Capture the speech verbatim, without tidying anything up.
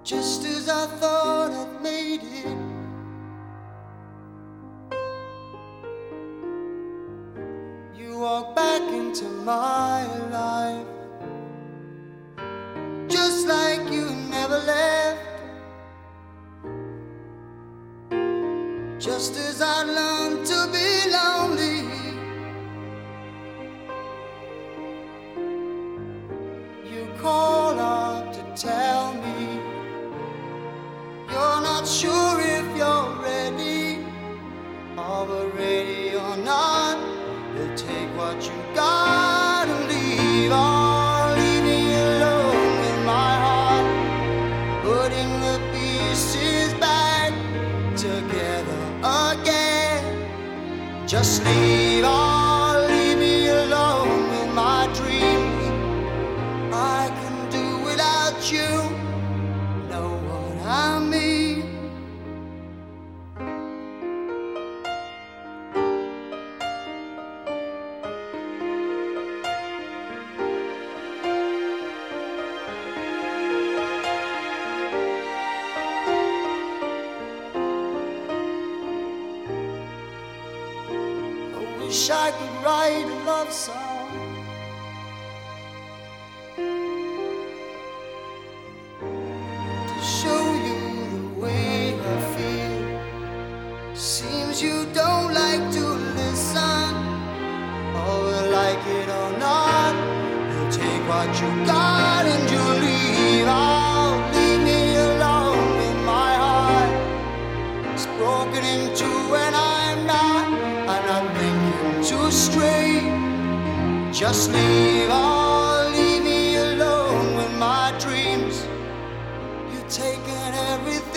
just as I thought I'd made it. You walk back into my life, just like you never left. Just as I learned to be lonely, you call up to tell me you're not sure if you're ready, or we're ready or not. You'll take what you got and leave, or leave me alone with my heart, putting the pieces back together again. Just leave, or leave me alone with my dreams. I can do without you, know what I mean. Wish I could write a love song to show you the way I feel. Seems you don't like to listen, or like it or not. You'll take what you got and you'll leave. Oh, leave me alone with my heart. It's broken in two and I'm not, I'm not thinking too straight. Just leave, or leave me alone with my dreams. You've taken everything